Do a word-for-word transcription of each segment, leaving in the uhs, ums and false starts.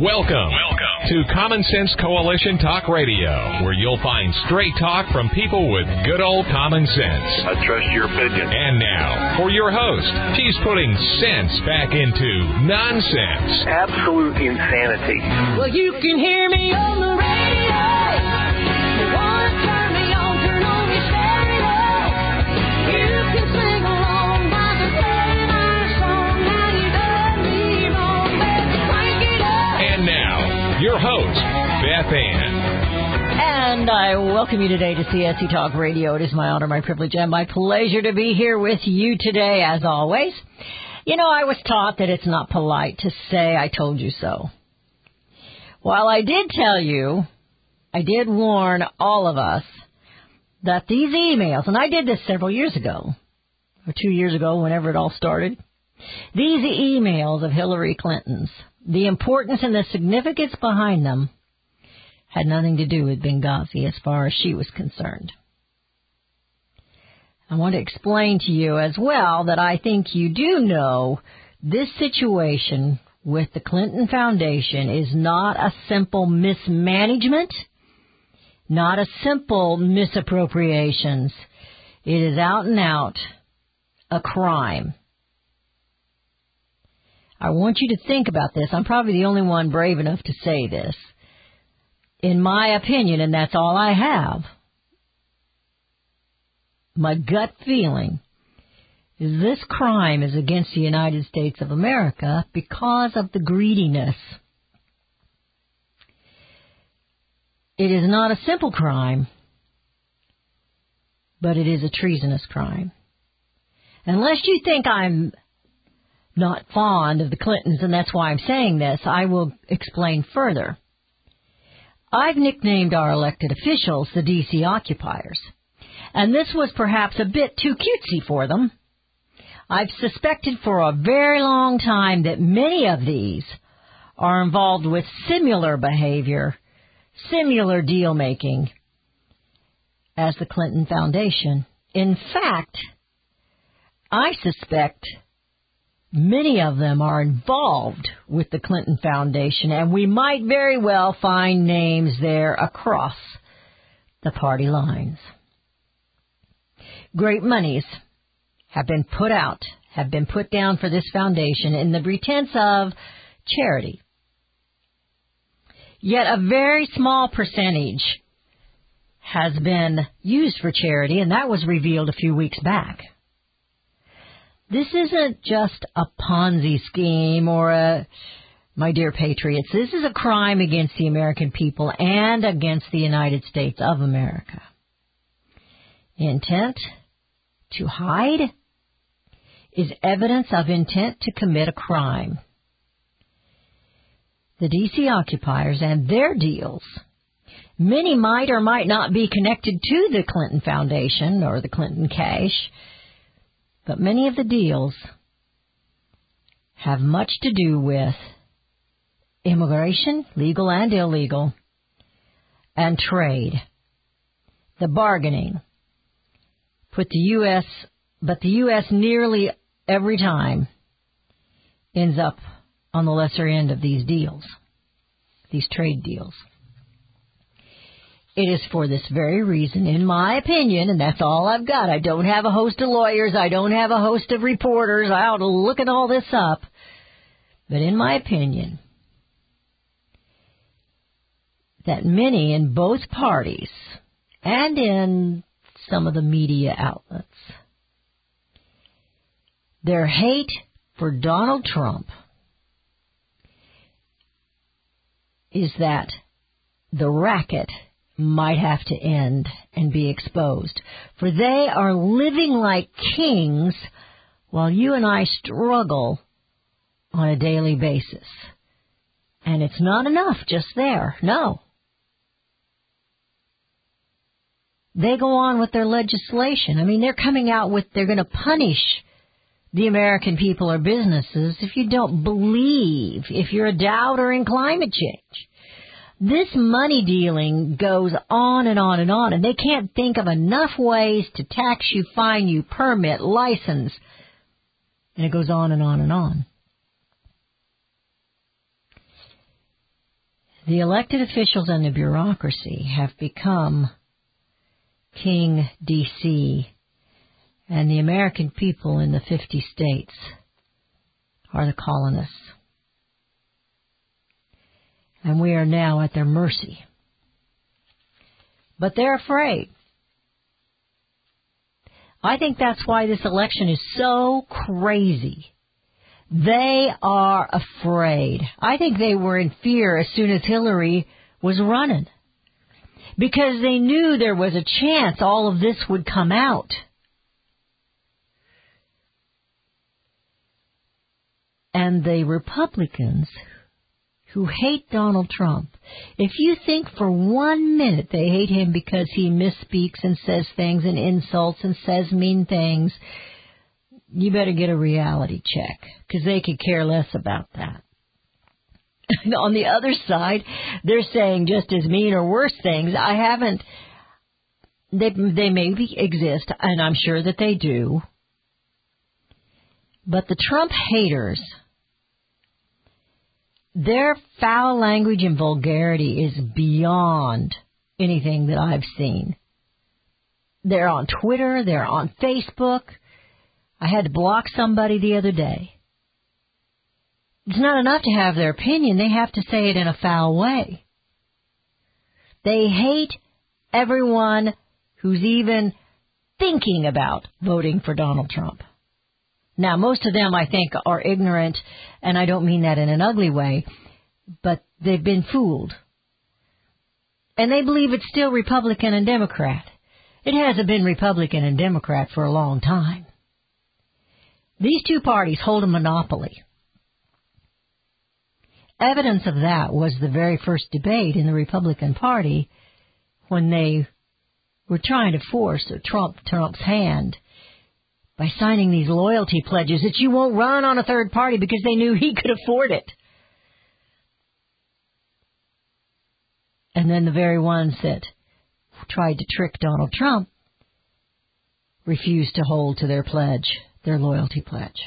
Welcome, Welcome to Common Sense Coalition Talk Radio, where you'll find straight talk from people with good old common sense. I trust your opinion. And now, for your host, he's putting sense back into nonsense. Absolute insanity. Well, you can hear me on the radio. You want to turn me on, turn on your stereo. You can sing along by the play my song. Now you done me wrong, baby, crank it up. And now, your host, Beth Ann. And I welcome you today to C S C Talk Radio. It is my honor, my privilege, and my pleasure to be here with you today, as always. You know, I was taught that it's not polite to say, I told you so. While I did tell you, I did warn all of us that these emails, and I did this several years ago, or two years ago, whenever it all started, these emails of Hillary Clinton's, the importance and the significance behind them had nothing to do with Benghazi as far as she was concerned. I want to explain to you as well that I think you do know this situation with the Clinton Foundation is not a simple mismanagement, not a simple misappropriations. It is out and out a crime. I want you to think about this. I'm probably the only one brave enough to say this. In my opinion, and that's all I have, my gut feeling is this crime is against the United States of America because of the greediness. It is not a simple crime, but it is a treasonous crime. Unless you think I'm not fond of the Clintons, and that's why I'm saying this, I will explain further. I've nicknamed our elected officials the D C occupiers, and this was perhaps a bit too cutesy for them. I've suspected for a very long time that many of these are involved with similar behavior, similar deal-making as the Clinton Foundation. In fact, I suspect many of them are involved with the Clinton Foundation, and we might very well find names there across the party lines. Great monies have been put out, have been put down for this foundation in the pretense of charity. Yet a very small percentage has been used for charity, and that was revealed a few weeks back. This isn't just a Ponzi scheme or a, my dear patriots, this is a crime against the American people and against the United States of America. Intent to hide is evidence of intent to commit a crime. The D C occupiers and their deals, many might or might not be connected to the Clinton Foundation or the Clinton cash, but many of the deals have much to do with immigration, legal and illegal, and trade. The bargaining. Put the U S, but the U S nearly every time ends up on the lesser end of these deals, these trade deals. It is for this very reason, in my opinion, and that's all I've got. I don't have a host of lawyers. I don't have a host of reporters. I ought to look at all this up. But in my opinion, that many in both parties and in some of the media outlets, their hate for Donald Trump is that the racket might have to end and be exposed. For they are living like kings while you and I struggle on a daily basis. And it's not enough just there. No. They go on with their legislation. I mean, they're coming out with, they're going to punish the American people or businesses if you don't believe, if you're a doubter in climate change. This money dealing goes on and on and on, and they can't think of enough ways to tax you, fine you, permit, license, and it goes on and on and on. The elected officials and the bureaucracy have become King D C, and the American people in the fifty states are the colonists. And we are now at their mercy. But they're afraid. I think that's why this election is so crazy. They are afraid. I think they were in fear as soon as Hillary was running, because they knew there was a chance all of this would come out. And the Republicans who hate Donald Trump, if you think for one minute they hate him because he misspeaks and says things and insults and says mean things, you better get a reality check, because they could care less about that. On the other side, they're saying just as mean or worse things. I haven't, they, they maybe exist, and I'm sure that they do. But the Trump haters, their foul language and vulgarity is beyond anything that I've seen. They're on Twitter, they're on Facebook. I had to block somebody the other day. It's not enough to have their opinion. They have to say it in a foul way. They hate everyone who's even thinking about voting for Donald Trump. Now, most of them, I think, are ignorant, and I don't mean that in an ugly way, but they've been fooled. And they believe it's still Republican and Democrat. It hasn't been Republican and Democrat for a long time. These two parties hold a monopoly. Evidence of that was the very first debate in the Republican Party when they were trying to force Trump Trump's hand by signing these loyalty pledges that you won't run on a third party, because they knew he could afford it. And then the very ones that tried to trick Donald Trump refused to hold to their pledge, their loyalty pledge.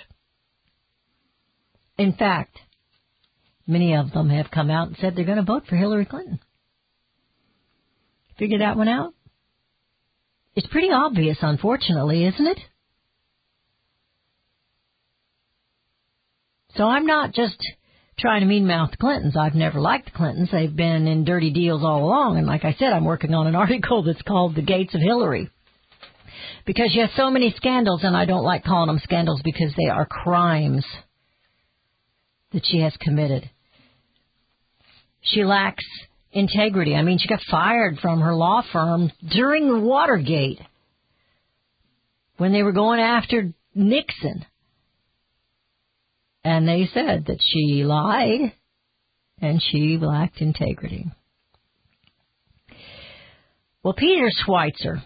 In fact, many of them have come out and said they're going to vote for Hillary Clinton. Figure that one out? It's pretty obvious, unfortunately, isn't it? So I'm not just trying to mean-mouth the Clintons. I've never liked the Clintons. They've been in dirty deals all along. And like I said, I'm working on an article that's called The Gates of Hillary, because she has so many scandals, and I don't like calling them scandals because they are crimes that she has committed. She lacks integrity. I mean, she got fired from her law firm during the Watergate when they were going after Nixon. And they said that she lied and she lacked integrity. Well, Peter Schweizer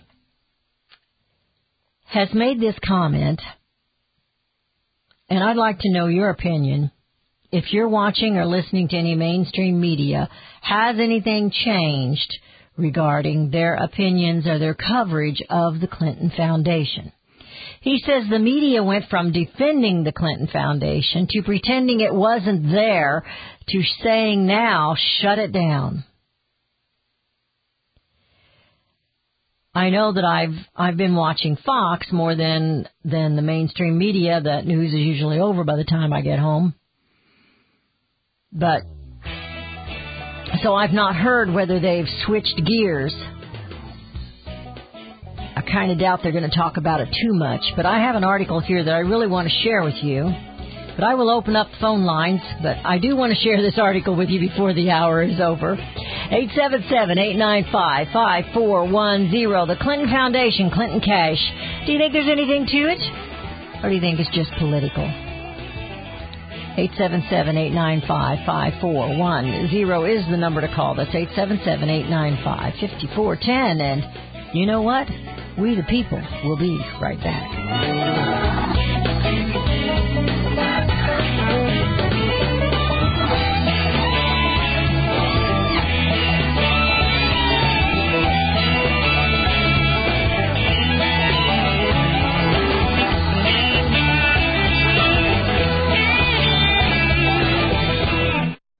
has made this comment, and I'd like to know your opinion. If you're watching or listening to any mainstream media, has anything changed regarding their opinions or their coverage of the Clinton Foundation? He says the media went from defending the Clinton Foundation to pretending it wasn't there to saying now, shut it down. I know that I've I've been watching Fox more than than the mainstream media. That news is usually over by the time I get home. But so I've not heard whether they've switched gears. I kind of doubt they're going to talk about it too much, but I have an article here that I really want to share with you. But I will open up the phone lines, but I do want to share this article with you before the hour is over. eight seven seven, eight nine five, five four one zero. The Clinton Foundation, Clinton Cash. Do you think there's anything to it? Or do you think it's just political? eight seven seven, eight nine five, five four one zero is the number to call. That's eight seven seven, eight nine five, five four one zero. And you know what? We the people will be right back.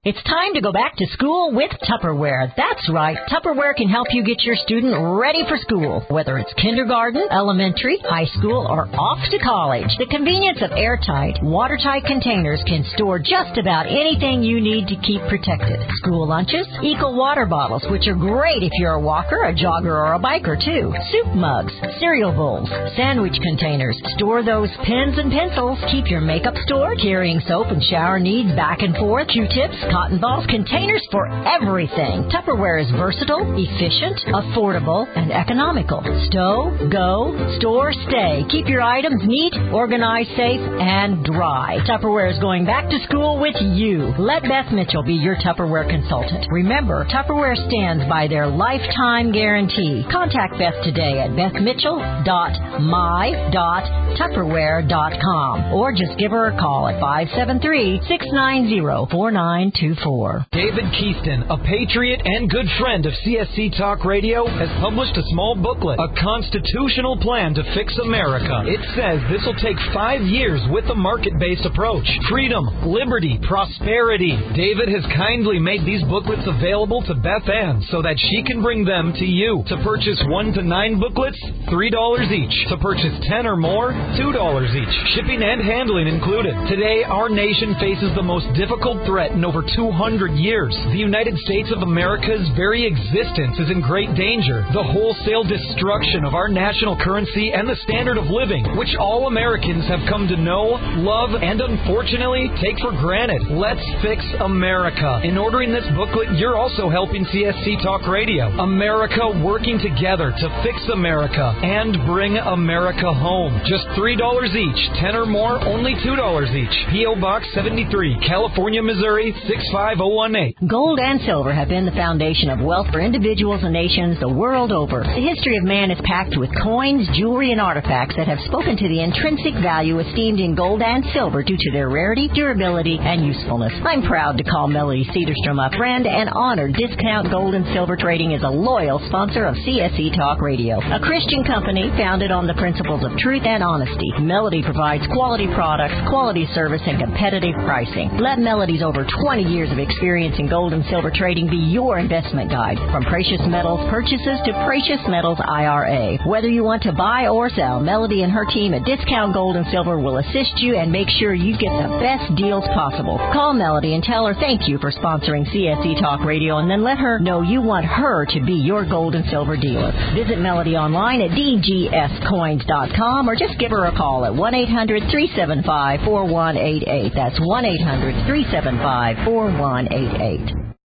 It's time to go back to school with Tupperware. That's right. Tupperware can help you get your student ready for school, whether it's kindergarten, elementary, high school, or off to college. The convenience of airtight, watertight containers can store just about anything you need to keep protected. School lunches, eco water bottles, which are great if you're a walker, a jogger, or a biker too. Soup mugs, cereal bowls, sandwich containers. Store those pens and pencils. Keep your makeup stored. Carrying soap and shower needs back and forth. Q-tips, cotton balls, containers for everything. Tupperware is versatile, efficient, affordable, and economical. Stow, go, store, stay. Keep your items neat, organized, safe, and dry. Tupperware is going back to school with you. Let Beth Mitchell be your Tupperware consultant. Remember, Tupperware stands by their lifetime guarantee. Contact Beth today at beth mitchell dot my dot tupperware dot com or just give her a call at five seven three, six nine zero, four nine two four. David Keaston, a patriot and good friend of C S C Talk Radio, has published a small booklet, A Constitutional Plan to Fix America. It says this will take five years with a market-based approach. Freedom, liberty, prosperity. David has kindly made these booklets available to Beth Ann so that she can bring them to you. To purchase one to nine booklets, three dollars each. To purchase ten or more, two dollars each. Shipping and handling included. Today, our nation faces the most difficult threat in over two hundred years. The United States of America's very existence is in great danger. The wholesale destruction of our national currency and the standard of living, which all Americans have come to know, love, and unfortunately take for granted. Let's fix America. In ordering this booklet, you're also helping C S C Talk Radio. America working together to fix America and bring America home. Just three dollars each. ten or more, only two dollars each. P O. Box seventy-three, California, Missouri, six five zero one eight. Gold and silver have been the foundation of wealth for individuals and nations the world over. The history of man is packed with coins, jewelry, and artifacts that have spoken to the intrinsic value esteemed in gold and silver due to their rarity, durability, and usefulness. I'm proud to call Melody Cedarstrom a friend and honored Discount Gold and Silver Trading is a loyal sponsor of C S C Talk Radio, a Christian company founded on the principles of truth and honesty. Melody provides quality products, quality service, and competitive pricing. Let Melody's over twenty years of experience in gold and silver trading be your investment guide. From precious metals purchases to precious metals I R A. Whether you want to buy or sell, Melody and her team at Discount Gold and Silver will assist you and make sure you get the best deals possible. Call Melody and tell her thank you for sponsoring C S C Talk Radio, and then let her know you want her to be your gold and silver dealer. Visit Melody online at d g s coins dot com or just give her a call at one eight hundred, three seven five, four one eight eight. That's one eight hundred, three seven five, four one eight eight.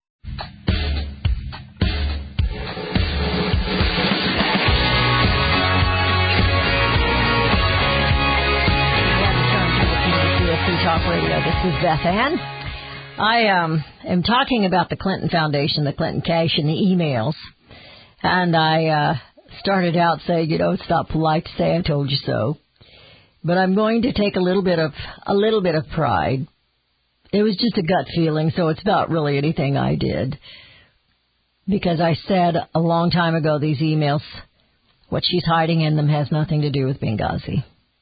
Talk Radio. This is Beth Ann. I um, am talking about the Clinton Foundation, the Clinton Cash, and the emails. And I uh, started out saying, you know, it's not polite to say I told you so. But I'm going to take a little bit of a little bit of pride. It was just a gut feeling, so it's not really anything I did. Because I said a long time ago, these emails, what she's hiding in them has nothing to do with Benghazi.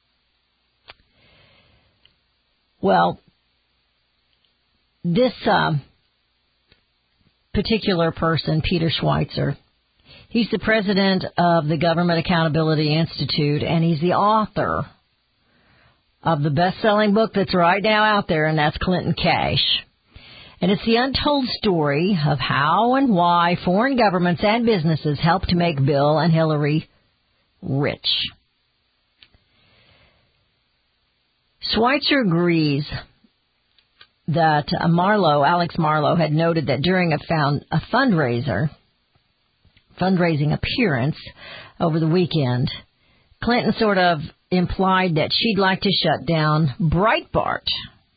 Well, this um, particular person, Peter Schweitzer, he's the president of the Government Accountability Institute, and he's the author of the best-selling book that's right now out there, and that's Clinton Cash. And it's the untold story of how and why foreign governments and businesses helped to make Bill and Hillary rich. Schweitzer agrees that uh, Marlowe, Alex Marlowe, had noted that during a, found, a fundraiser, fundraising appearance over the weekend, Clinton sort of implied that she'd like to shut down Breitbart.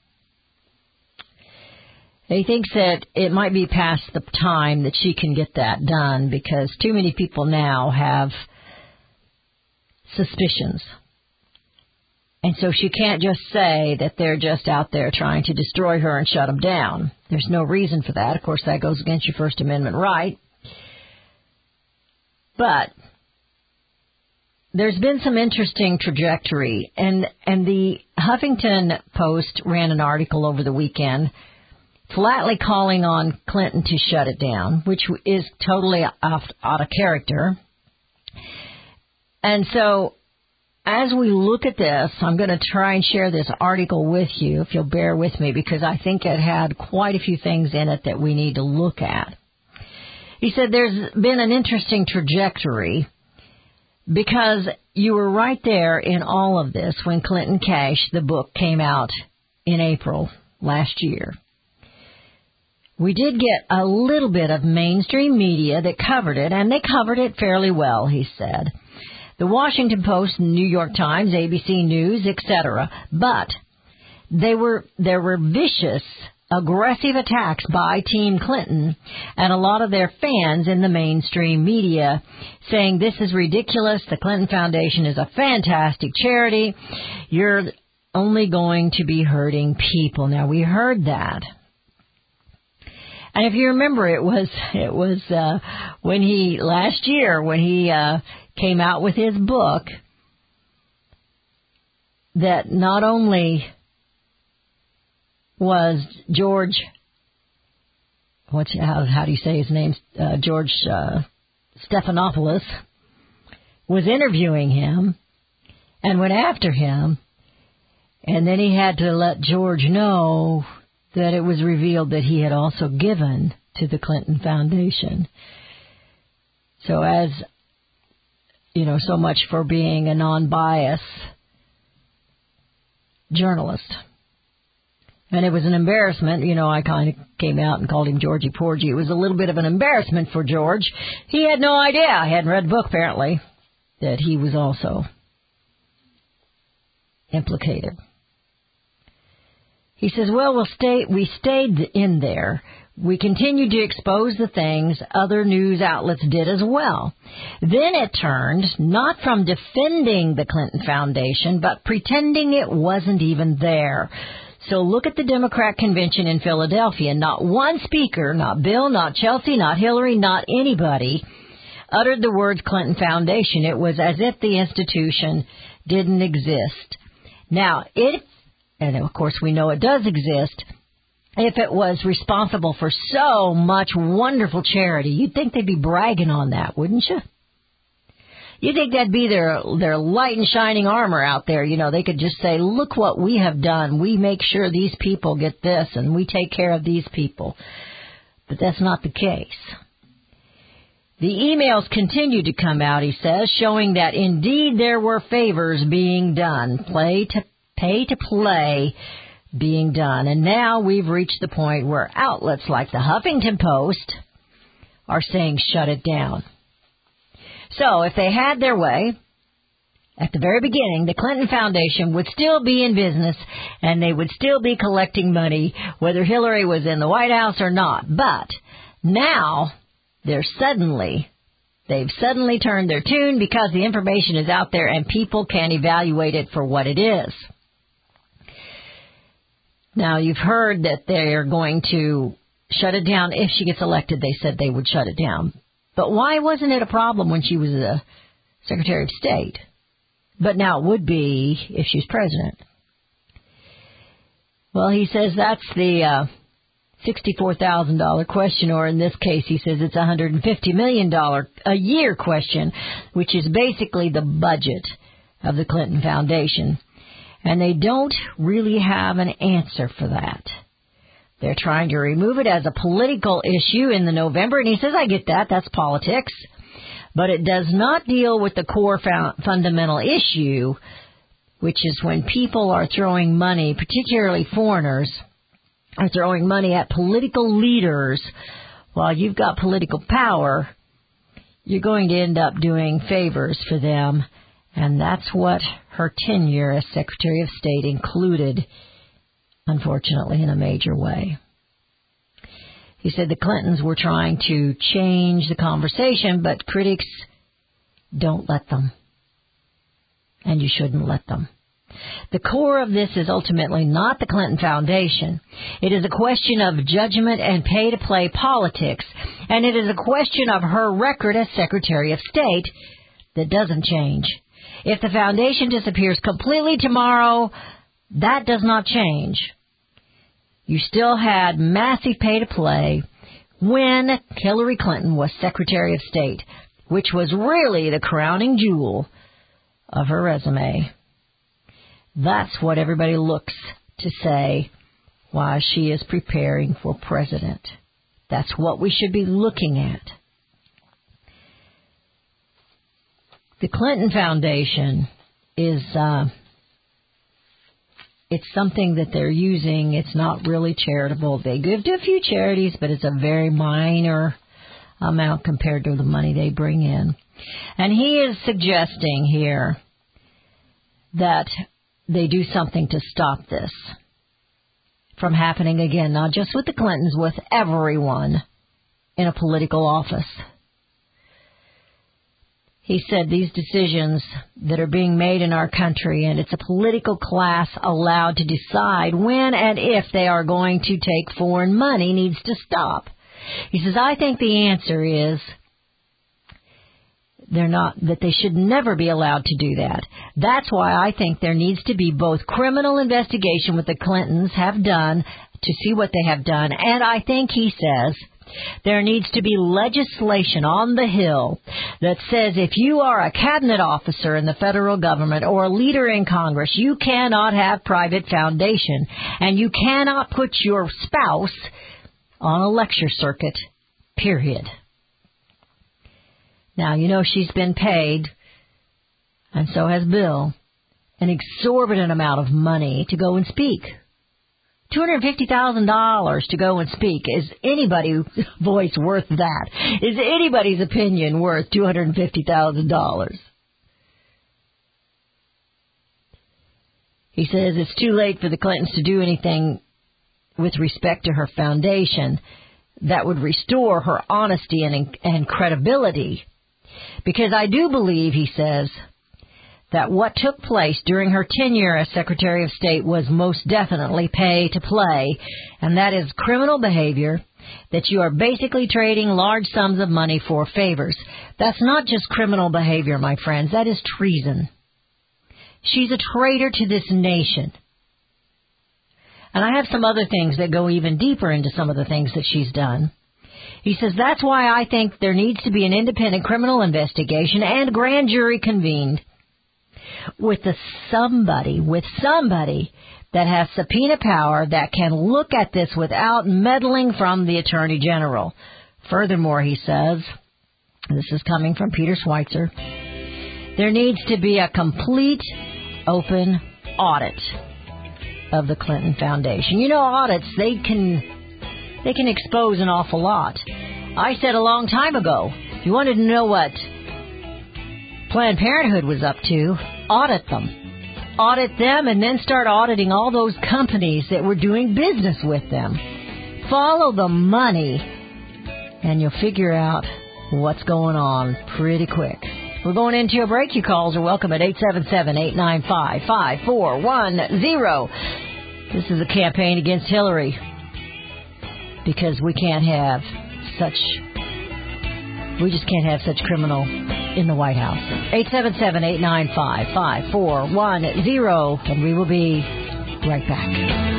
He thinks that it might be past the time that she can get that done because too many people now have suspicions. And so she can't just say that they're just out there trying to destroy her and shut them down. There's no reason for that. Of course, that goes against your First Amendment right. But there's been some interesting trajectory. And, and the Huffington Post ran an article over the weekend flatly calling on Clinton to shut it down, which is totally off, out of character. And so, as we look at this, I'm going to try and share this article with you, if you'll bear with me, because I think it had quite a few things in it that we need to look at. He said there's been an interesting trajectory because you were right there in all of this when Clinton Cash, the book, came out in April last year. We did get a little bit of mainstream media that covered it, and they covered it fairly well, he said. The Washington Post, New York Times, A B C News, et cetera. But they were there were vicious, aggressive attacks by Team Clinton and a lot of their fans in the mainstream media saying this is ridiculous. The Clinton Foundation is a fantastic charity. You're only going to be hurting people. Now, we heard that. And if you remember, it was it was uh, when he last year when he uh, came out with his book that not only was George, what's how how do you say his name? Uh, George uh, Stephanopoulos was interviewing him and went after him, and then he had to let George know that it was revealed that he had also given to the Clinton Foundation. So as, you know, so much for being a non-biased journalist. And it was an embarrassment. You know, I kind of came out and called him Georgie Porgy. It was a little bit of an embarrassment for George. He had no idea. I hadn't read the book, apparently, that he was also implicated. He says, well, we'll stay, we stayed in there. We continued to expose the things other news outlets did as well. Then it turned, not from defending the Clinton Foundation, but pretending it wasn't even there. So look at the Democrat convention in Philadelphia. Not one speaker, not Bill, not Chelsea, not Hillary, not anybody uttered the words Clinton Foundation. It was as if the institution didn't exist. Now, if and of course we know it does exist, if it was responsible for so much wonderful charity, you'd think they'd be bragging on that, wouldn't you? You'd think that'd be their their light and shining armor out there. You know, they could just say, look what we have done. We make sure these people get this, and we take care of these people. But that's not the case. The emails continued to come out, he says, showing that indeed there were favors being done. Play to Pay to play being done. And now we've reached the point where outlets like the Huffington Post are saying shut it down. So if they had their way, at the very beginning, the Clinton Foundation would still be in business and they would still be collecting money, whether Hillary was in the White House or not. But now they're suddenly... They've suddenly turned their tune because the information is out there and people can evaluate it for what it is. Now, you've heard that they're going to shut it down. If she gets elected, they said they would shut it down. But why wasn't it a problem when she was the Secretary of State? But now it would be if she's president. Well, he says that's the uh, sixty-four thousand dollars question, or in this case, he says it's a one hundred fifty million dollars a year question, which is basically the budget of the Clinton Foundation. And they don't really have an answer for that. They're trying to remove it as a political issue in the November, and he says, I get that, that's politics. But it does not deal with the core fun- fundamental issue, which is when people are throwing money, particularly foreigners, are throwing money at political leaders while you've got political power, you're going to end up doing favors for them. And that's what her tenure as Secretary of State included, unfortunately, in a major way. He said the Clintons were trying to change the conversation, but critics don't let them. And you shouldn't let them. The core of this is ultimately not the Clinton Foundation. It is a question of judgment and pay-to-play politics, and it is a question of her record as Secretary of State that doesn't change. If the foundation disappears completely tomorrow, that does not change. you still had massive pay to play when Hillary Clinton was Secretary of State, which was really the crowning jewel of her resume. That's what everybody looks to say while she is preparing for president. That's what we should be looking at. The Clinton Foundation is, uh, it's something that they're using. It's not really charitable. They give to a few charities, but it's a very minor amount compared to the money they bring in. And he is suggesting here that they do something to stop this from happening again, not just with the Clintons, with everyone in a political office. He said these decisions that are being made in our country, and it's a political class allowed to decide when and if they are going to take foreign money, needs to stop. He says, I think the answer is they're not, that they should never be allowed to do that. That's why I think there needs to be both criminal investigation, what the Clintons have done, to see what they have done, and I think he says there needs to be legislation on the Hill that says if you are a cabinet officer in the federal government or a leader in Congress, you cannot have private foundation, and you cannot put your spouse on a lecture circuit, period. Now, you know she's been paid, and so has Bill, an exorbitant amount of money to go and speak. two hundred fifty thousand dollars to go and speak. Is anybody's voice worth that? Is anybody's opinion worth two hundred fifty thousand dollars? He says it's too late for the Clintons to do anything with respect to her foundation that would restore her honesty and, and credibility. Because I do believe, he says, that what took place during her tenure as Secretary of State was most definitely pay to play, and that is criminal behavior, that you are basically trading large sums of money for favors. That's not just criminal behavior, my friends. That is treason. She's a traitor to this nation. And I have some other things that go even deeper into some of the things that she's done. He says, that's why I think there needs to be an independent criminal investigation and grand jury convened with the somebody, with somebody that has subpoena power that can look at this without meddling from the Attorney General. Furthermore, he says, this is coming from Peter Schweitzer, there needs to be a complete open audit of the Clinton Foundation. You know, audits, they can they can expose an awful lot. I said a long time ago, if you wanted to know what Planned Parenthood was up to, audit them. Audit them and then start auditing all those companies that were doing business with them. Follow the money and you'll figure out what's going on pretty quick. We're going into a break. You calls are welcome at eight seven seven, eight nine five, five four one zero. This is a campaign against Hillary because we can't have such, we just can't have such criminal in the White House. eight seven seven, eight nine five, five four one zero, and we will be right back.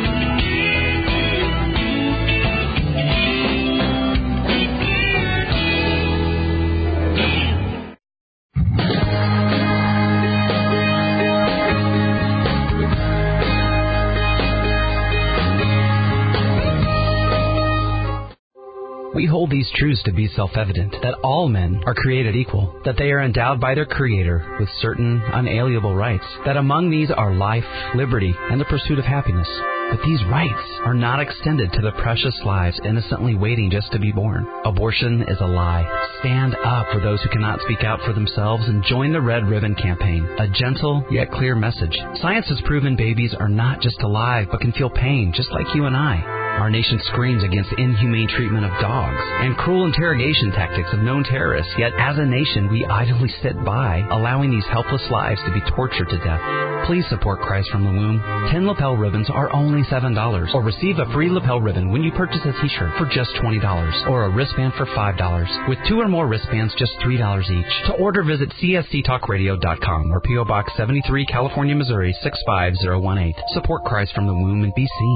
We hold these truths to be self-evident, that all men are created equal, that they are endowed by their Creator with certain unalienable rights, that among these are life, liberty, and the pursuit of happiness. But these rights are not extended to the precious lives innocently waiting just to be born. Abortion is a lie. Stand up for those who cannot speak out for themselves and join the Red Ribbon Campaign, a gentle yet clear message. Science has proven babies are not just alive but can feel pain just like you and I. Our nation screams against inhumane treatment of dogs and cruel interrogation tactics of known terrorists, yet as a nation we idly sit by, allowing these helpless lives to be tortured to death. Please support Christ from the Womb. Ten lapel ribbons are only seven dollars, or receive a free lapel ribbon when you purchase a t-shirt for just twenty dollars, or a wristband for five dollars. With two or more wristbands, just three dollars each. To order, visit C S C talk radio dot com or P O Box seventy-three, California, Missouri, six five zero one eight. Support Christ from the Womb and be seen.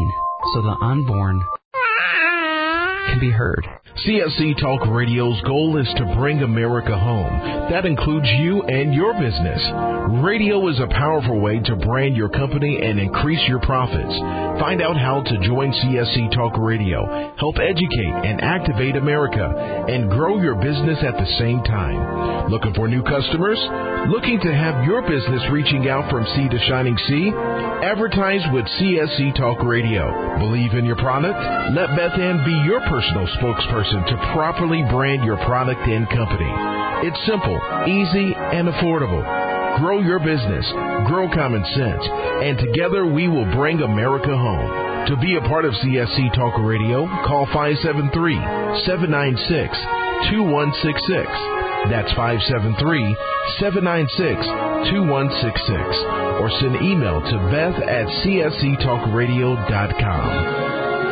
so the unborn can be heard. C S C Talk Radio's goal is to bring America home. That includes you and your business. Radio is a powerful way to brand your company and increase your profits. Find out how to join C S C Talk Radio, help educate and activate America, and grow your business at the same time. Looking for new customers? Looking to have your business reaching out from sea to shining sea? Advertise with C S C Talk Radio. Believe in your product? Let Beth Ann be your personal spokesperson to properly brand your product and company. It's simple, easy, and affordable. Grow your business, grow common sense, and together we will bring America home. To be a part of C S C Talk Radio, call five seven three, seven nine six, two one six six. That's five seven three, seven nine six, two one six six. Or send email to beth at c s c talk radio dot com.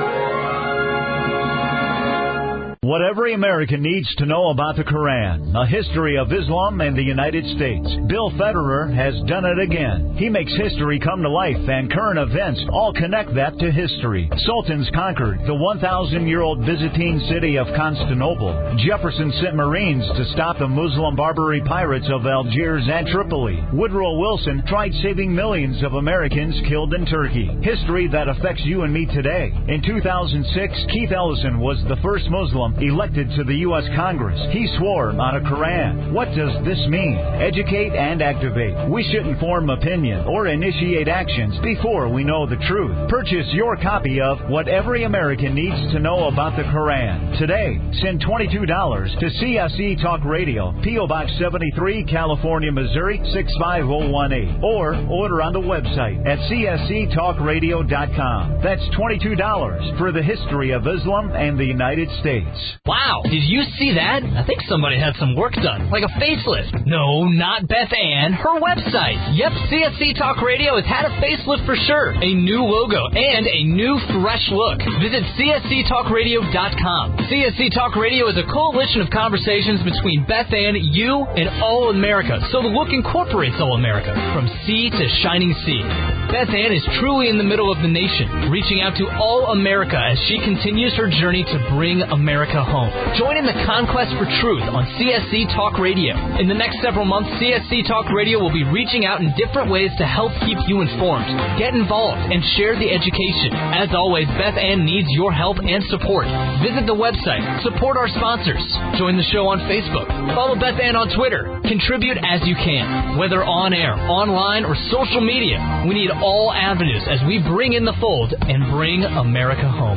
What every American needs to know about the Quran, a history of Islam and the United States. Bill Federer has done it again. He makes history come to life, and current events all connect that to history. Sultans conquered the one thousand year old Byzantine city of Constantinople. Jefferson sent Marines to stop the Muslim Barbary pirates of Algiers and Tripoli. Woodrow Wilson tried saving millions of Americans killed in Turkey. History that affects you and me today. In two thousand six, Keith Ellison was the first Muslim elected to the U S Congress. He swore on a Quran. What does this mean? Educate and activate. We shouldn't form opinion or initiate actions before we know the truth. Purchase your copy of What Every American Needs to Know About the Quran today. Send twenty-two dollars to C S C Talk Radio, P O Box seventy-three, California, Missouri six five zero one eight, or order on the website at c s c talk radio dot com. That's twenty-two dollars for the history of Islam and the United States. Wow, did you see that? I think somebody had some work done, like a facelift. No, not Beth Ann, her website. Yep, C S C Talk Radio has had a facelift for sure. A new logo and a new fresh look. Visit c s c talk radio dot com. C S C Talk Radio is a coalition of conversations between Beth Ann, you, and all America, so the look incorporates all America, from sea to shining sea. Beth Ann is truly in the middle of the nation, reaching out to all America as she continues her journey to bring America home. Join in the conquest for truth on C S C Talk Radio. In the next several months, C S C Talk Radio will be reaching out in different ways to help keep you informed. Get involved and share the education. As always, Beth Ann needs your help and support. Visit the website. Support our sponsors. Join the show on Facebook. Follow Beth Ann on Twitter. Contribute as you can. Whether on air, online, or social media, we need all avenues as we bring in the fold and bring America home.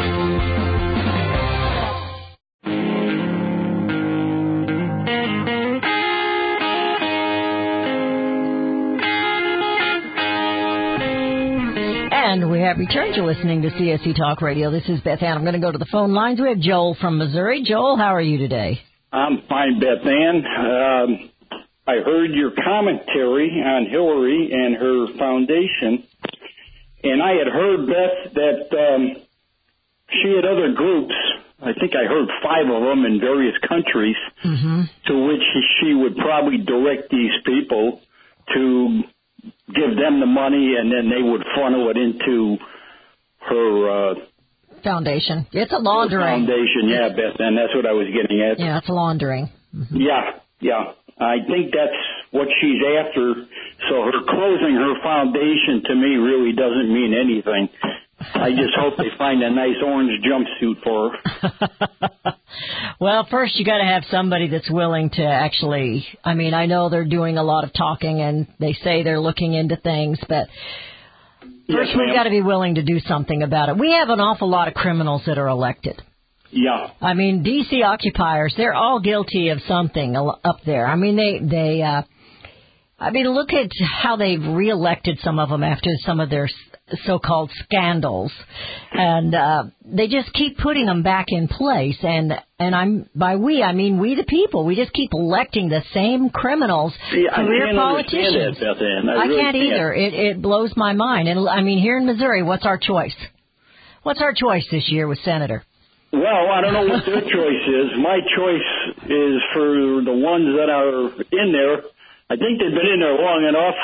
And we have returned. You're listening to C S C Talk Radio. This is Beth Ann. I'm going to go to the phone lines. We have Joel from Missouri. Joel, how are you today? I'm fine, Beth Ann. Um, I heard your commentary on Hillary and her foundation, and I had heard, Beth, that um, she had other groups. I think I heard five of them in various countries, mm-hmm. to which she would probably direct these people to give them the money, and then they would funnel it into her uh, foundation. It's a laundering. Foundation, yeah, Beth, and that's what I was getting at. Yeah, it's laundering. Mm-hmm. Yeah, yeah. I think that's what she's after. So her closing her foundation to me really doesn't mean anything. I just hope they find a nice orange jumpsuit for her. Well, first you got to have somebody that's willing to actually, I mean, I know they're doing a lot of talking and they say they're looking into things, but first yes, we've got to be willing to do something about it. We have an awful lot of criminals that are elected. Yeah. I mean, D C occupiers, they're all guilty of something up there. I mean, they, they, uh, I mean, look at how they've reelected some of them after some of their so-called scandals, and uh, they just keep putting them back in place. And and I'm by we, I mean we the people. We just keep electing the same criminals, See, career I can't politicians. Understand that, Beth Ann. I, I really can't either. It it blows my mind. And I mean, here in Missouri, what's our choice? What's our choice this year with Senator? Well, I don't know what their choice is. My choice is for the ones that are in there. I think they've been in there long enough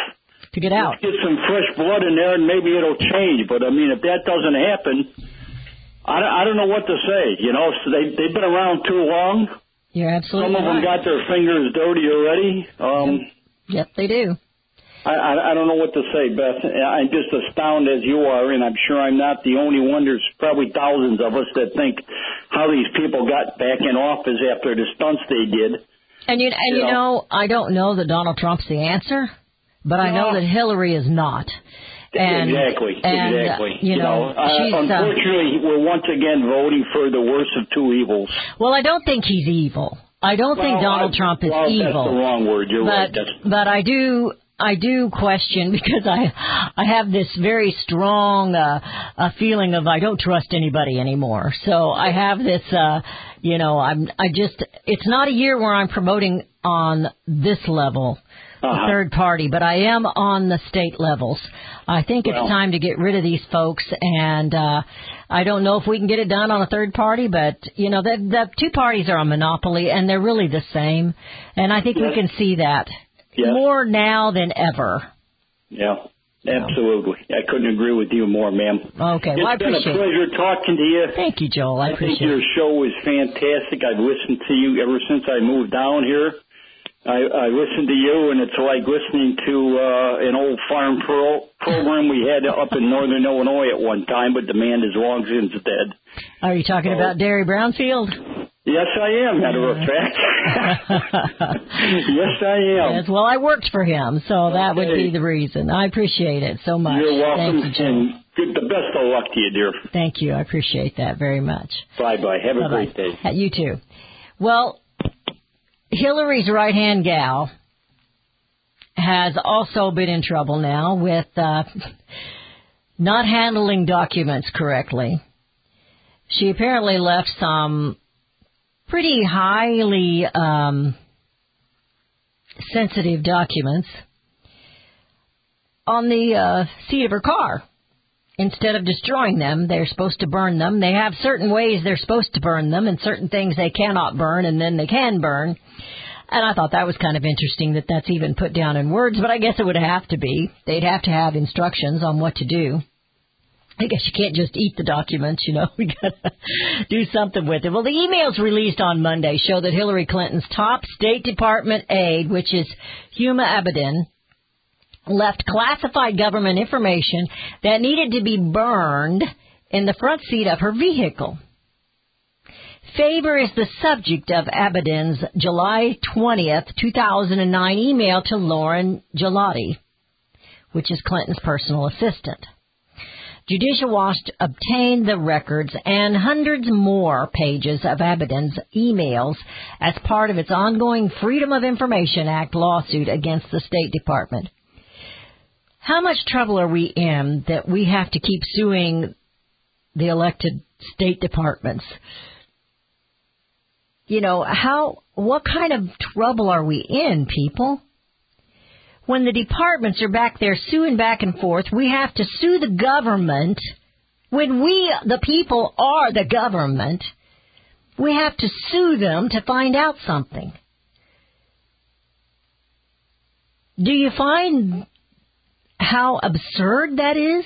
to get out. Let's get some fresh blood in there, and maybe it'll change. But, I mean, if that doesn't happen, I don't, I don't know what to say. You know, so they, they've been around too long. You're absolutely Some of them right. got their fingers dirty already. Um, Yep, they do. I, I, I don't know what to say, Beth. I'm just astounded as you are, and I'm sure I'm not the only one. There's probably thousands of us that think how these people got back in office after the stunts they did. And you, and you, You know. know, I don't know that Donald Trump's the answer, but I know No. that Hillary is not. And, exactly, and, exactly. Uh, you know, uh, she's, unfortunately, uh, we're once again voting for the worst of two evils. well, I don't think he's evil. I don't Well, think Donald I, Trump is well, evil. That's the wrong word. You're but, right. That's, but I do, I do question because I, I have this very strong uh, uh, feeling of I don't trust anybody anymore. So I have this, uh, you know, I'm, I just, it's not a year where I'm promoting on this level. Uh-huh. The third party, but I am on the state levels. I think it's Well. time to get rid of these folks, and uh, I don't know if we can get it done on a third party, but, you know, the, the two parties are a monopoly, and they're really the same, and I think Yes. we can see that Yes. more now than ever. yeah, absolutely. I couldn't agree with you more, ma'am. Okay, well, I It's been a appreciate it. pleasure talking to you. Thank you, Joel. I I think appreciate your it. show is fantastic. I've listened to you ever since I moved down here. I, I listen to you, and it's like listening to uh, an old farm pro- program we had up in northern Illinois at one time, but the man is long since dead. Are you talking Oh. about Derry Brownfield? Yes, I am, matter of fact. Yes, I am. Yes, well, I worked for him, so that would Okay. be the reason. I appreciate it so much. You're welcome, Thank you, Joel. and good, the best of luck to you, dear. Thank you. I appreciate that very much. Bye-bye. Have a Bye-bye. great day. Uh, You too. Well, Hillary's right-hand gal has also been in trouble now with uh, not handling documents correctly. She apparently left some pretty highly um, sensitive documents on the uh, seat of her car. Instead of destroying them, they're supposed to burn them. They have certain ways they're supposed to burn them and certain things they cannot burn and then they can burn. And I thought that was kind of interesting that that's even put down in words, but I guess it would have to be. They'd have to have instructions on what to do. I guess you can't just eat the documents, you know. We got to do something with it. Well, the emails released on Monday show that Hillary Clinton's top State Department aide, which is Huma Abedin, left classified government information that needed to be burned in the front seat of her vehicle. Favor is the subject of Abedin's July twentieth, two thousand nine email to Lauren Gelati, which is Clinton's personal assistant. Judicial Watch obtained the records and hundreds more pages of Abedin's emails as part of its ongoing Freedom of Information Act lawsuit against the State Department. How much trouble are we in that we have to keep suing the elected State Departments? You know, how, what kind of trouble are we in, people? When the departments are back there suing back and forth, we have to sue the government. When we, the people, are the government, we have to sue them to find out something. Do you find how absurd that is?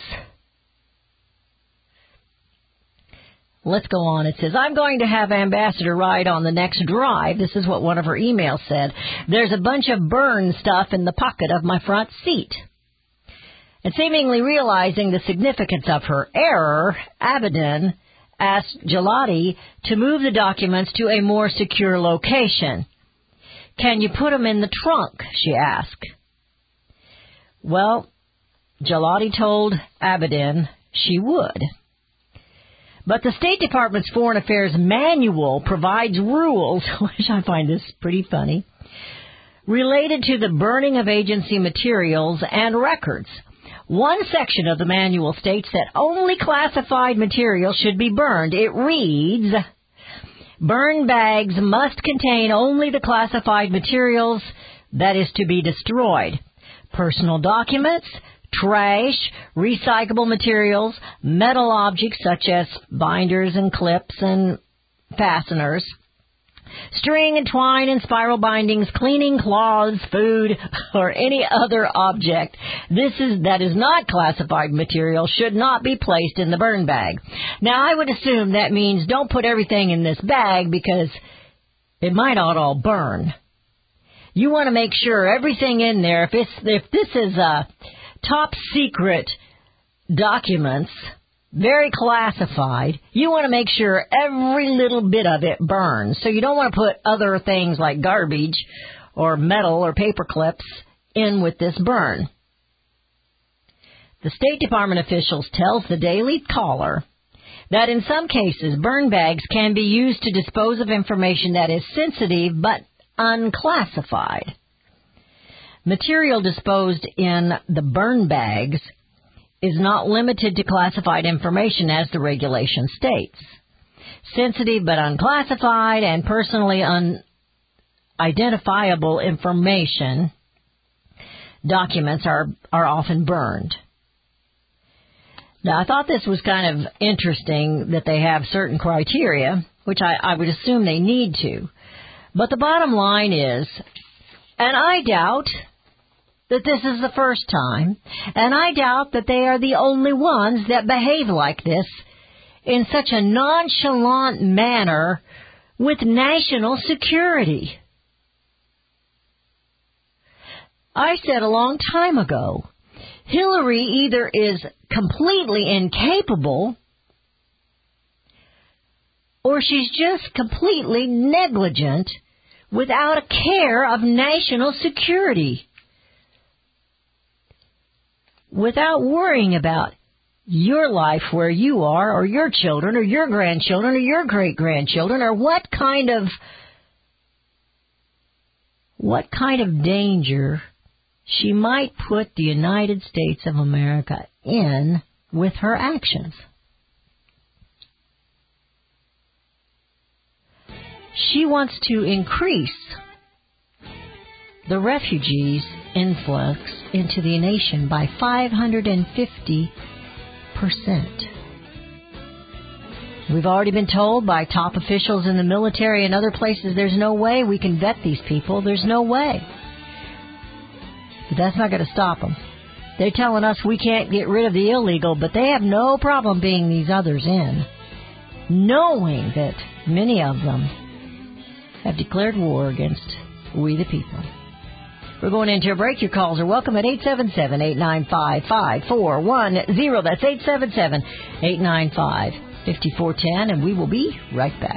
Let's go on. It says, I'm going to have Ambassador ride on the next drive. This is what one of her emails said. There's a bunch of burn stuff in the pocket of my front seat. And seemingly realizing the significance of her error, Abedin asked Gelati to move the documents to a more secure location. Can you put them in the trunk? She asked. Well, Gelati told Abedin she would. But the State Department's Foreign Affairs Manual provides rules, which I find this pretty funny, related to the burning of agency materials and records. One section of the manual states that only classified material should be burned. It reads, burn bags must contain only the classified materials that is to be destroyed. Personal documents, trash, recyclable materials, metal objects such as binders and clips and fasteners, string and twine and spiral bindings, cleaning cloths, food, or any other object this is that is not classified material should not be placed in the burn bag. Now, I would assume that means don't put everything in this bag because it might not all burn. You want to make sure everything in there, if it's if this is a top secret documents, very classified, you want to make sure every little bit of it burns. So you don't want to put other things like garbage or metal or paper clips in with this burn. The State Department officials tells the Daily Caller that in some cases, burn bags can be used to dispose of information that is sensitive but unclassified. Material disposed in the burn bags is not limited to classified information as the regulation states. Sensitive but unclassified and personally unidentifiable information documents are, are often burned. Now, I thought this was kind of interesting that they have certain criteria, which I, I would assume they need to. But the bottom line is, and I doubt that this is the first time, and I doubt that they are the only ones that behave like this in such a nonchalant manner with national security. I said a long time ago, Hillary either is completely incapable or she's just completely negligent without a care of national security, without worrying about your life where you are, or your children, or your grandchildren, or your great-grandchildren, or what kind of, what kind of danger she might put the United States of America in with her actions. She wants to increase the refugees' influx into the nation by five hundred fifty percent. We've already been told by top officials in the military and other places there's no way we can vet these people. There's no way. But that's not going to stop them. They're telling us we can't get rid of the illegal, but they have no problem being these others in, knowing that many of them have declared war against we the people. We're going into a break. Your calls are welcome at eight seven seven, eight nine five, five four one zero. That's eight seven seven, eight nine five, five four one zero, and we will be right back.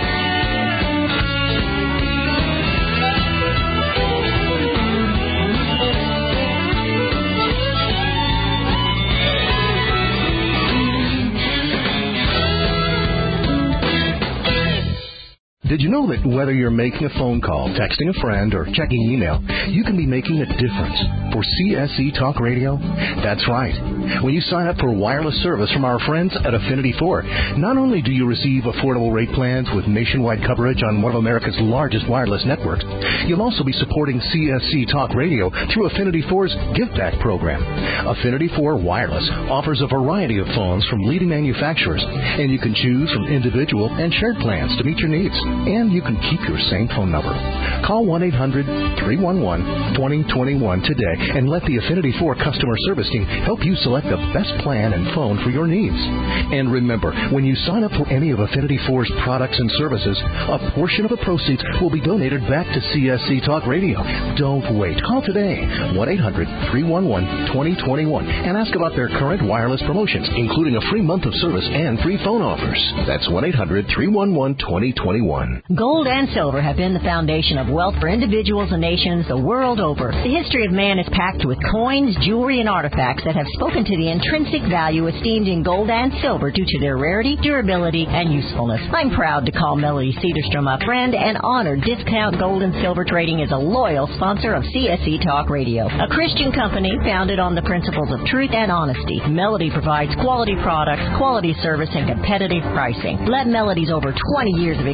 Did you know that whether you're making a phone call, texting a friend, or checking email, you can be making a difference for C S C Talk Radio? That's right. When you sign up for wireless service from our friends at Affinity four, not only do you receive affordable rate plans with nationwide coverage on one of America's largest wireless networks, you'll also be supporting C S C Talk Radio through Affinity four's Give Back program. Affinity four Wireless offers a variety of phones from leading manufacturers, and you can choose from individual and shared plans to meet your needs. And you can keep your same phone number. Call one eight hundred, three one one, two zero two one today and let the Affinity four customer service team help you select the best plan and phone for your needs. And remember, when you sign up for any of Affinity four's products and services, a portion of the proceeds will be donated back to C S C Talk Radio. Don't wait. Call today, one eight hundred, three one one, two zero two one, and ask about their current wireless promotions, including a free month of service and free phone offers. That's one eight hundred, three one one, two zero two one. Gold and silver have been the foundation of wealth for individuals and nations the world over. The history of man is packed with coins, jewelry, and artifacts that have spoken to the intrinsic value esteemed in gold and silver due to their rarity, durability, and usefulness. I'm proud to call Melody Cedarstrom a friend and honored Discount Gold and Silver Trading is a loyal sponsor of C S C Talk Radio, a Christian company founded on the principles of truth and honesty. Melody provides quality products, quality service, and competitive pricing. Let Melody's over twenty years of experience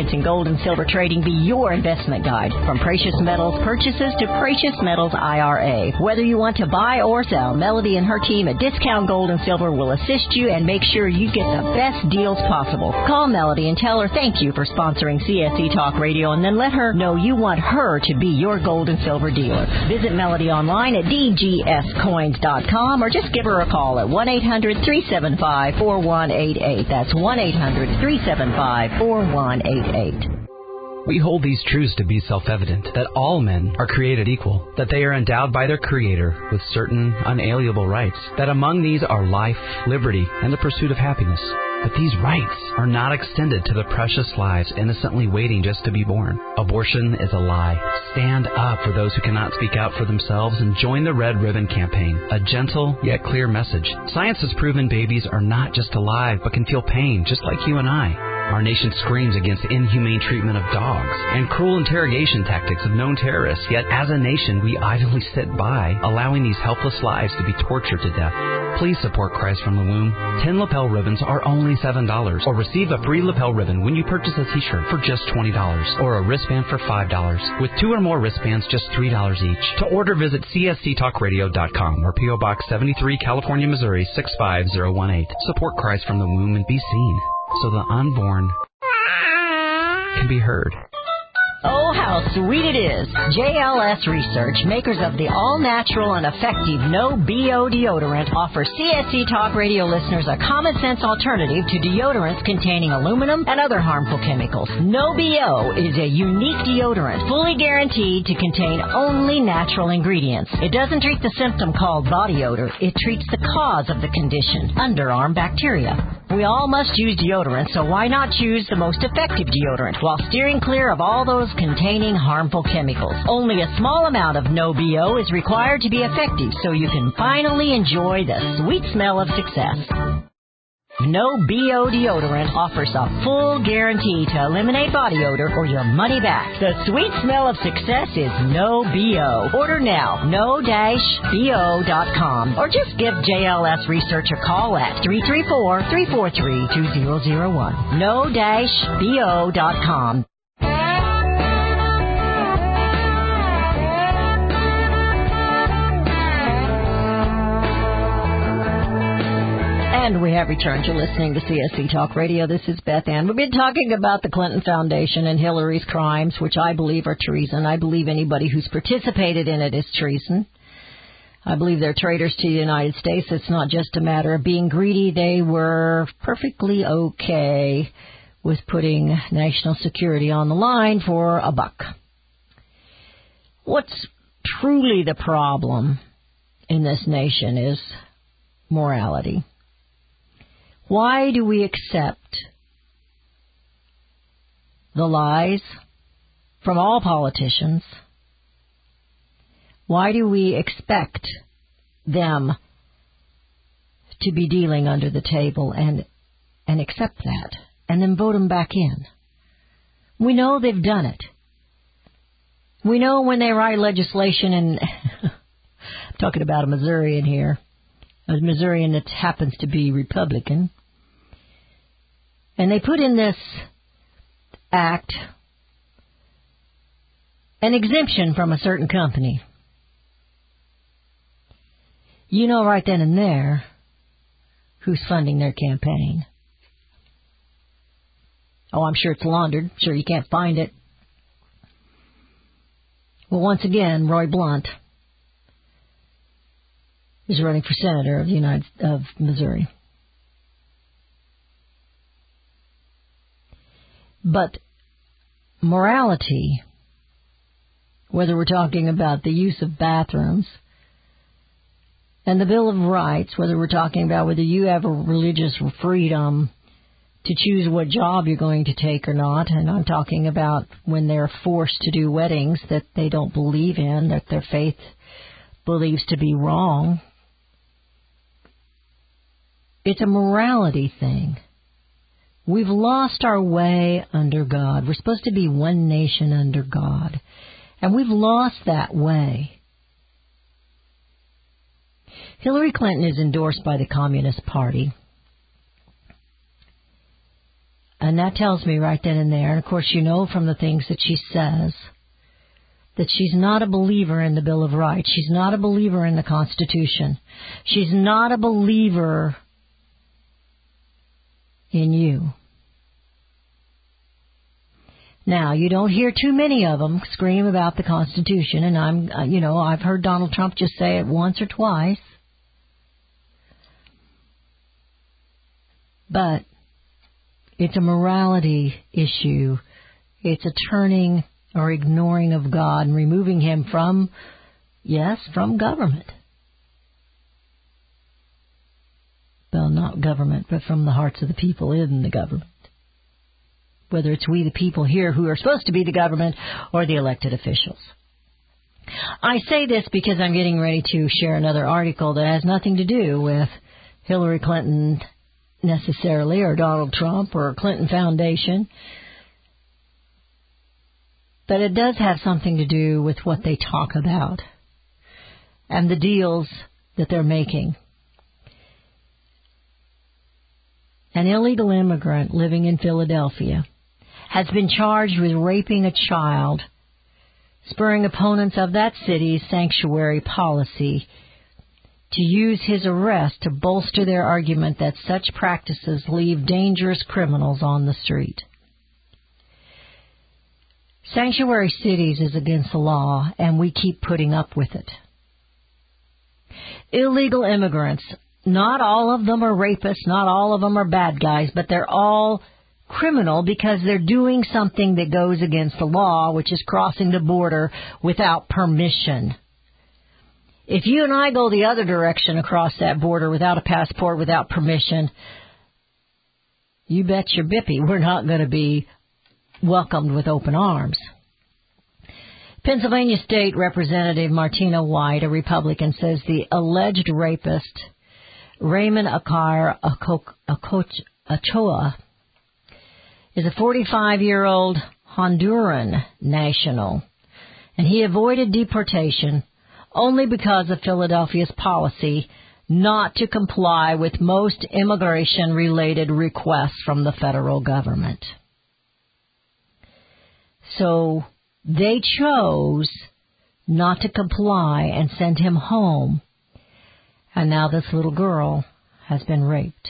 experience in gold and silver trading be your investment guide. From precious metals purchases to precious metals I R A. Whether you want to buy or sell, Melody and her team at Discount Gold and Silver will assist you and make sure you get the best deals possible. Call Melody and tell her thank you for sponsoring C S C Talk Radio, and then let her know you want her to be your gold and silver dealer. Visit Melody online at d g s coins dot com or just give her a call at one eight hundred three seven five four one eight eight. That's one eight hundred three seven five four one eight eight. We hold these truths to be self-evident, that all men are created equal, that they are endowed by their Creator with certain unalienable rights, that among these are life, liberty, and the pursuit of happiness. But these rights are not extended to the precious lives innocently waiting just to be born. Abortion is a lie. Stand up for those who cannot speak out for themselves and join the Red Ribbon Campaign, a gentle yet clear message. Science has proven babies are not just alive but can feel pain just like you and I. Our nation screams against inhumane treatment of dogs and cruel interrogation tactics of known terrorists, yet as a nation we idly sit by, allowing these helpless lives to be tortured to death. Please support Christ from the Womb. Ten lapel ribbons are only seven dollars, or receive a free lapel ribbon when you purchase a t-shirt for just twenty dollars, or a wristband for five dollars. With two or more wristbands, just three dollars each. To order, visit c s c talk radio dot com or P O Box seventy-three, California, Missouri, six five zero one eight. Support Christ from the Womb and be seen, so the unborn can be heard. Oh, how sweet it is. J L S Research, makers of the all-natural and effective No B O deodorant, offers C S C Talk Radio listeners a common-sense alternative to deodorants containing aluminum and other harmful chemicals. No B O is a unique deodorant, fully guaranteed to contain only natural ingredients. It doesn't treat the symptom called body odor. It treats the cause of the condition, underarm bacteria. We all must use deodorant, so why not choose the most effective deodorant while steering clear of all those containing harmful chemicals? Only a small amount of No B O is required to be effective, so you can finally enjoy the sweet smell of success. No B O deodorant offers a full guarantee to eliminate body odor or your money back. The sweet smell of success is No B O. Order now, no B O dot com, or just give J L S Research a call at three three four, three four three, two zero zero one. no B O dot com. And we have returned. You're listening to C S C Talk Radio. This is Beth Ann. We've been talking about the Clinton Foundation and Hillary's crimes, which I believe are treason. I believe anybody who's participated in it is treason. I believe they're traitors to the United States. It's not just a matter of being greedy. They were perfectly okay with putting national security on the line for a buck. What's truly the problem in this nation is morality. Why do we accept the lies from all politicians? Why do we expect them to be dealing under the table and and accept that and then vote them back in? We know they've done it. We know when they write legislation, and I'm talking about a Missourian here, a Missourian that happens to be Republican, and they put in this act an exemption from a certain company. You know right then and there who's funding their campaign. Oh, I'm sure it's laundered. Sure, you can't find it. Well, once again, Roy Blunt is running for senator of the United of Missouri. But morality, whether we're talking about the use of bathrooms and the Bill of Rights, whether we're talking about whether you have a religious freedom to choose what job you're going to take or not, and I'm talking about when they're forced to do weddings that they don't believe in, that their faith believes to be wrong. It's a morality thing. We've lost our way under God. We're supposed to be one nation under God. And we've lost that way. Hillary Clinton is endorsed by the Communist Party. And that tells me right then and there, and of course you know from the things that she says, that she's not a believer in the Bill of Rights. She's not a believer in the Constitution. She's not a believer in you. Now, you don't hear too many of them scream about the Constitution, and I'm, uh, you know, I've heard Donald Trump just say it once or twice. But it's a morality issue. It's a turning or ignoring of God and removing Him from, yes, from government. Well, not government, but from the hearts of the people in the government. Whether it's we the people here who are supposed to be the government or the elected officials. I say this because I'm getting ready to share another article that has nothing to do with Hillary Clinton necessarily, or Donald Trump, or Clinton Foundation. But it does have something to do with what they talk about and the deals that they're making. An illegal immigrant living in Philadelphia has been charged with raping a child, spurring opponents of that city's sanctuary policy to use his arrest to bolster their argument that such practices leave dangerous criminals on the street. Sanctuary cities is against the law, and we keep putting up with it. Illegal immigrants, not all of them are rapists, not all of them are bad guys, but they're all criminal because they're doing something that goes against the law, which is crossing the border without permission. If you and I go the other direction across that border without a passport, without permission, you bet your bippy we're not going to be welcomed with open arms. Pennsylvania State Representative Martina White, a Republican, says the alleged rapist, Raymond Akar Ochoa, is a forty-five-year-old Honduran national, and he avoided deportation only because of Philadelphia's policy not to comply with most immigration-related requests from the federal government. So they chose not to comply and send him home, and now this little girl has been raped.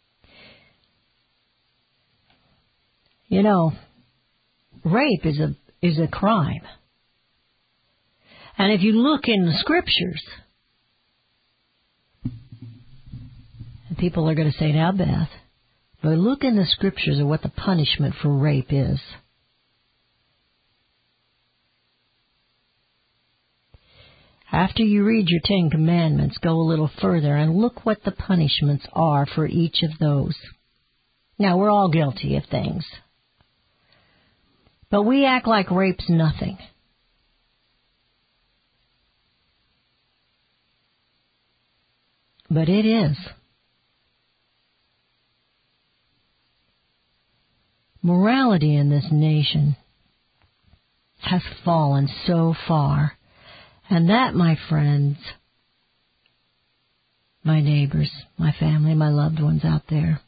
You know, rape is a is a crime. And if you look in the scriptures, and people are going to say, now, Beth, but look in the scriptures of what the punishment for rape is. After you read your Ten Commandments, go a little further and look what the punishments are for each of those. Now, we're all guilty of things. But we act like rape's nothing. But it is. Morality in this nation has fallen so far. And that, my friends, my neighbors, my family, my loved ones out there,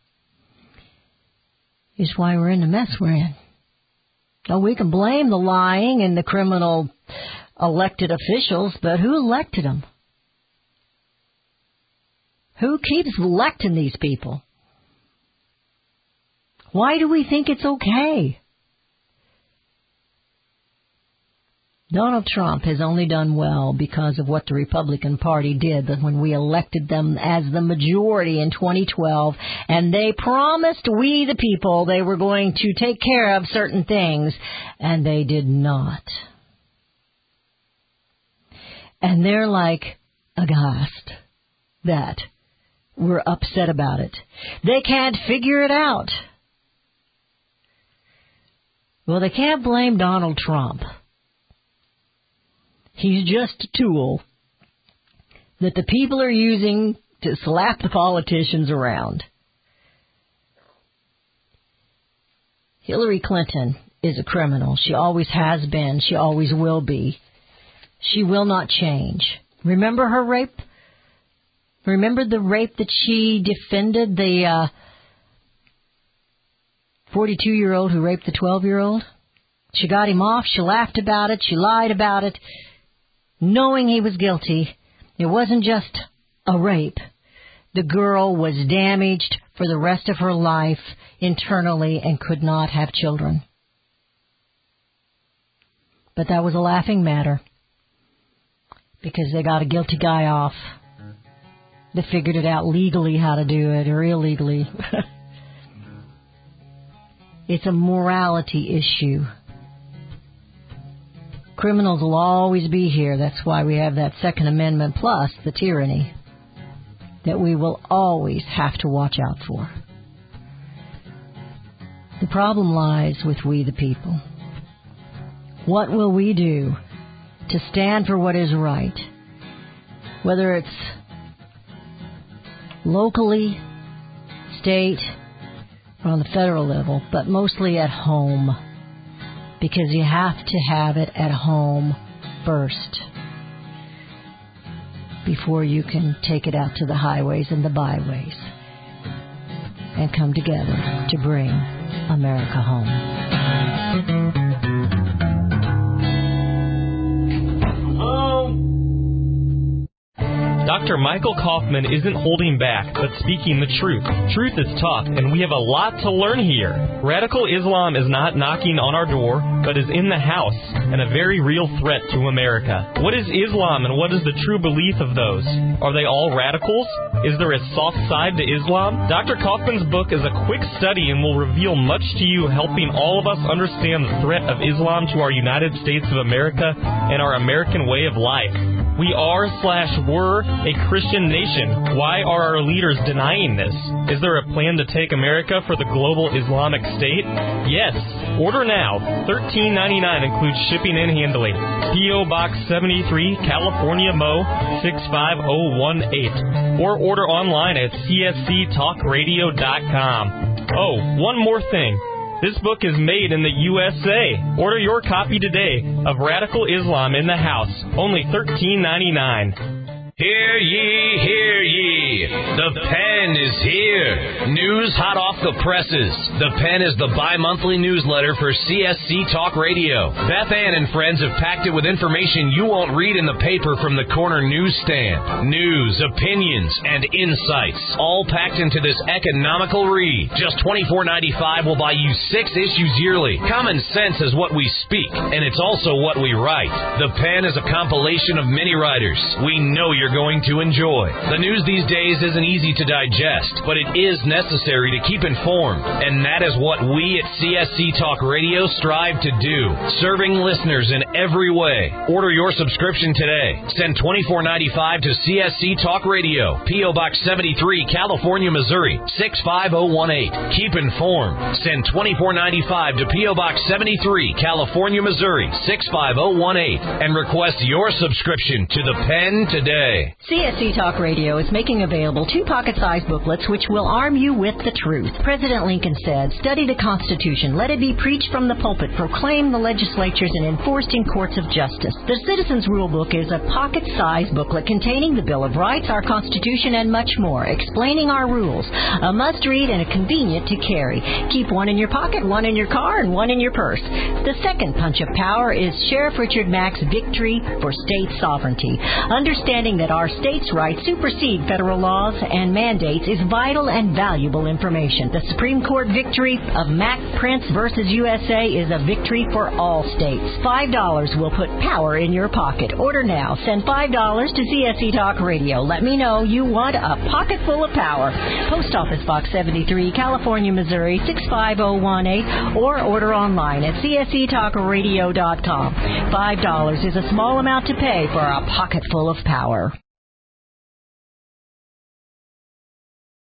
is why we're in the mess we're in. Oh, we can blame the lying and the criminal elected officials, but who elected them? Who keeps electing these people? Why do we think it's okay? Donald Trump has only done well because of what the Republican Party did when we elected them as the majority in twenty twelve, and they promised we the people they were going to take care of certain things, and they did not. And they're like aghast that we're upset about it. They can't figure it out. Well, they can't blame Donald Trump. He's just a tool that the people are using to slap the politicians around. Hillary Clinton is a criminal. She always has been. She always will be. She will not change. Remember her rape? Remember the rape that she defended, the uh, forty-two-year-old who raped the twelve-year-old. She got him off. She laughed about it. She lied about it, knowing he was guilty. It wasn't just a rape. The girl was damaged for the rest of her life internally and could not have children. But that was a laughing matter because they got a guilty guy off. They figured it out legally how to do it or illegally. It's a morality issue. Criminals will always be here. That's why we have that Second Amendment plus the tyranny that we will always have to watch out for. The problem lies with we the people. What will we do to stand for what is right? Whether it's locally, state, or on the federal level, but mostly at home. Because you have to have it at home first before you can take it out to the highways and the byways and come together to bring America home. Doctor Michael Kaufman isn't holding back, but speaking the truth. Truth is tough, and we have a lot to learn here. Radical Islam is not knocking on our door, but is in the house, and a very real threat to America. What is Islam, and what is the true belief of those? Are they all radicals? Is there a soft side to Islam? Doctor Kaufman's book is a quick study and will reveal much to you, helping all of us understand the threat of Islam to our United States of America and our American way of life. We are slash were a Christian nation. Why are our leaders denying this? Is there a plan to take America for the global Islamic state? Yes. Order now. thirteen ninety-nine includes shipping and handling. P O. Box seventy-three, California, Mo six five zero one eight. Or order online at C S C talk radio dot com. Oh, one more thing. This book is made in the U S A. Order your copy today of Radical Islam in the House. Only thirteen ninety-nine. Hear ye, hear ye. The Pen is here. News hot off the presses. The Pen is the bi-monthly newsletter for C S C Talk Radio. Beth Ann and friends have packed it with information you won't read in the paper from the corner newsstand. News, opinions, and insights, all packed into this economical read. Just twenty-four ninety-five will buy you six issues yearly. Common sense is what we speak, and it's also what we write. The Pen is a compilation of many writers we know you're going to enjoy. The news these days isn't easy to digest, but it is necessary to keep informed, and that is what we at C S C Talk Radio strive to do, serving listeners in every way. Order your subscription today. Send twenty-four ninety-five to C S C Talk Radio, P O. Box seventy-three, California, Missouri six five zero one eight. Keep informed. Send twenty-four ninety-five to P O. Box seventy-three, California, Missouri six five zero one eight, and request your subscription to the Pen today. C S C Talk Radio is making available two pocket-sized booklets which will arm you with the truth. President Lincoln said, "Study the Constitution. Let it be preached from the pulpit, proclaimed in the legislatures, and enforced in courts of justice." The Citizens Rule Book is a pocket-sized booklet containing the Bill of Rights, our Constitution, and much more, explaining our rules. A must-read and a convenient to carry. Keep one in your pocket, one in your car, and one in your purse. The second punch of power is Sheriff Richard Mack's Victory for State Sovereignty. Understanding that our states' rights supersede federal laws and mandates is vital and valuable information. The Supreme Court victory of Mack Prince versus U S A is a victory for all states. Five dollars will put power in your pocket. Order now. Send five dollars to C S C Talk Radio. Let me know you want a pocket full of power. Post Office Box seventy-three, California, Missouri six five zero one eight, or order online at C S C talk radio dot com. Five dollars is a small amount to pay for a pocket full of power.